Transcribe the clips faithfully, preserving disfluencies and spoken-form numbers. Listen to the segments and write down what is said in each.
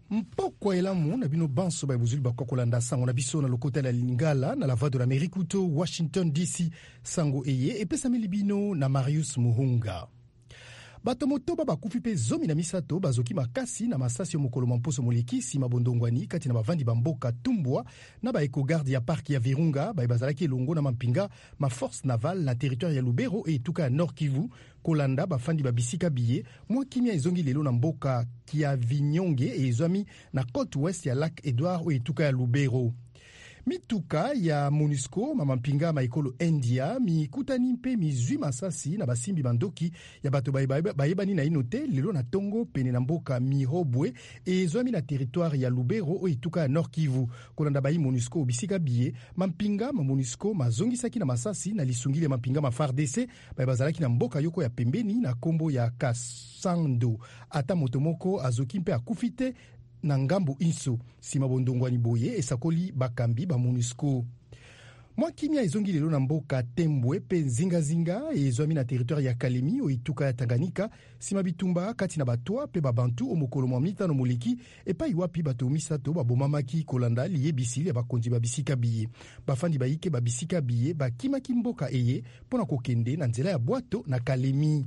Mpokwa elamu na bino banso ba buzuli ba kokolanda sango na biso na lokota la Lingala na la voix de l'Amérique to Washington D C sango eye epesa milibino na Marius Muhunga. Bato motoba bakufi pe zomi na misato bazoki makasi na masasi yo mokolo mamposo moleki sima bondongwani kati na bavandi bamboka Tumbwa na ba ekogarde ya parki ya Virunga ba bazalaki elongo na mampinga ma force navale na territoire ya Lubero e tuka ya Nord Kivu kolanda bafandi babisika biye mwa kimia ezongi lelo na mboka kia Vinyonge e ezwami na côte ouest ya Lac Edouard o etuka ya Lubero. Mituka ya MONUSCO mamampinga maikolo India mikutani mpe mizwi masasi na basimbi bandoki ya bato bayebani na inote lelo na tongo pene na mboka Mihobwe e ezwami na territoire ya Lubero o ituka ya Nord Kivu kolanda bayi MONUSCO bisika biye mampinga ma MONUSCO mazongisaki na masasi na lisungili ya mampinga ma F A R D C bazalaki na mboka yoko ya pembeni na kombo ya Kasando ata motomoko azoki mpe akufite na ngambo inso sima bondongwani boye esakoli bakambi ba MONUSCO. Mwa kimia ezongi lelo na mboka Tembwe pe zingazinga ezwami na territoire ya Kalemi o ituka ya Tanganyika sima bitumba kati na batwa pe babantu o mokolo mwa mitano moleki epa iwapi bato misato babomamaki kolanda liyebisili ya bakonzi babisika biye bafandi bayike babisika biye bakimaki mboka eye pona kokende na nzela ya bwato na Kalemi.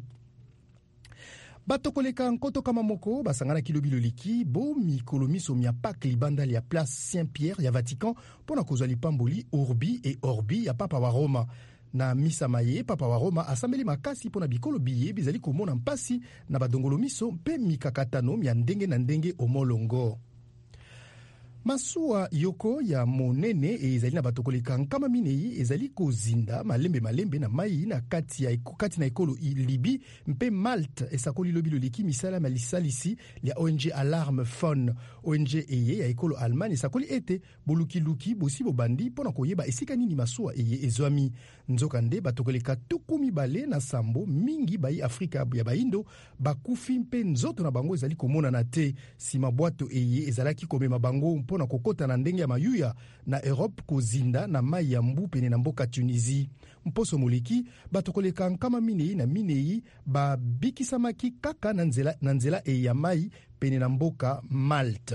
Bato koleka nkoto kama moko basangana kilobilo liki bo mikolo miso mia pak libanda ya place Saint-Pierre ya Vatican pona kozwa lipamboli Urbi et Orbi ya Papa wa Roma. Na misa maye Papa wa Roma asambeli makasi pona bikolo biye bizali komona mpasi na badongolo miso mpe mikakatano mia ndenge na ndenge omolongo. Masuwa yoko ya monene e ezali na bato koleka nkama minei ezali kozinda malembe malembe na mai na kati ya kati na ekolo Libi mpe Malte esakoli lobilo liki misala malisalisi ya O N G Alarme Phone O N G eye ya ekolo Allemagne esakoli ete boluki luki bosi bobandi pona koyeba esika nini masuwa eye ezwami nzokande bato koleka tukumi bale na sambo mingi bai Afrika ya baindo bakufi mpe nzoto na bango ezali komona na te sima bwato eye ezalaki komema bango pona kokota na ndenge ya mayuya na Europe kozinda na mai ya mbu pene na mboka Tunisie. Mposo moleki bato koleka nkama minei na minei babikisamaki kaka na nzela, na nzela e ya mai pene na mboka Malte.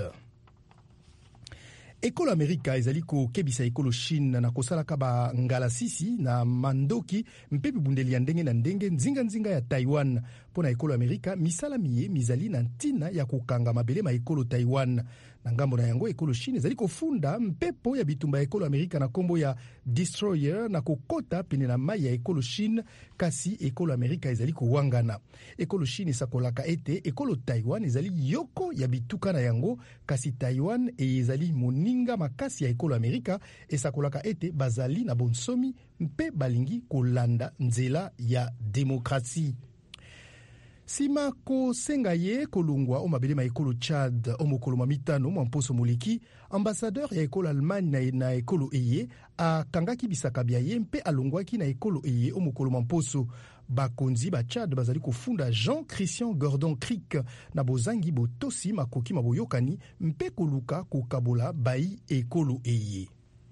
Ekolo Amerika ezali kokebisa ekolo Chine na kosalaka ba ngalasisi na mandoki mpe bibundeli ya ndenge na ndenge nzinga nzinga ya Taiwan. Pona ekolo Amerika misala miye mizali na ntina ya kokanga mabele ma ekolo Taiwan. Na ngambo na yango ekolo Chine ezali kofunda mpepo ya bitumba ekolo Amerika na kombo ya Destroyer na kokota pene na mai ya ekolo Chine kasi ekolo Amerika ezali kowangana. Ekolo Chine esakolaka ete ekolo Taiwan ezali yoko ya bituka na yango kasi Taiwan ezali moninga makasi ya ekolo Amerika esakolaka ete bazali na bonsomi mpe balingi kolanda nzela ya demokrasi. Sima ko senga ye kolungwa o mabele ma ekolo Chad o mokolo ma mitano mwa mposo moleki ambassadeur ya ekolo Allemagne na, na ekolo eye a kangaki bisaka bia ye mpe alongwaki na ekolo eye o mokolo ma mposo bakonzi ba Chad bazali kofunda Jean-Christian Gordon Crick na bozangi botosi makoki maboyokani mpe koluka kokabola bai ekolo eye.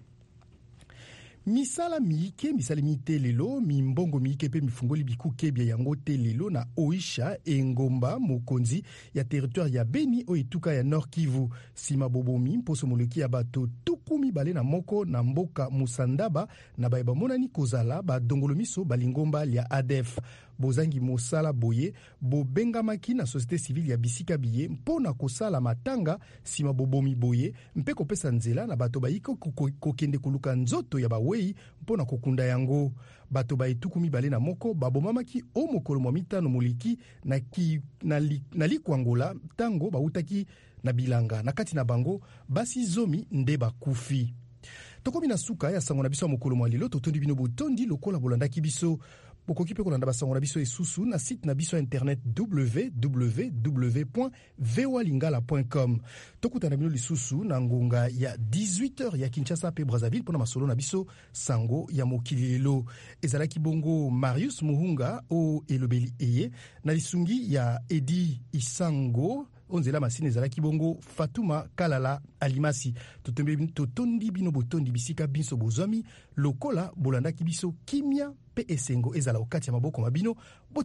Misala miike, misala miite lelo, mi mbongo miike pe mifungoli bikuke bia yango te lelo na Oisha e Ngomba mokonzi ya territoire ya Beni o etuka ya Nord Kivu. Sima bobomi mposo moleki ya bato tukumi bale na moko na mboka Musandaba na baeba monani kozala ba dongolo miso balingomba lia A D F. Bozangi mosala boye, bobengamaki na société civile ya bisika biye mpona kosala matanga sima bobomi boye mpe kopesa nzela na bato baiko kokende koluka nzoto ya bawei mpona kokunda yango. Bato baetukumi bale na moko babomamaki o mokolo mwa mitano moliki na, ki, na, li, na likwangola tango bautaki na bilanga na kati na bango basi zomi nde bakufi. Tokomi na suka ya sango na biso ya mokolo mwa lelo totondi bino botondi lokola bolandaki biso. Bokoki pe kolanda basango na biso esusu na site na biso internet w w w point voa lingala point com. Tokutana bino lisusu na ngonga ya dix-huit heures ya Kinshasa pe Brazzaville pona masolo na biso sango ya mokili lelo. Ezalaki bongo Marius Muhunga o elobeli eye na lisungi ya Edi Isango onzela masine ezalaki bongo Fatuma Kalala Alimasi. Totondi bino botondi bisika biso bozwami lokola bolandaki biso kimia pe esengo ezala okati ya maboko mabino.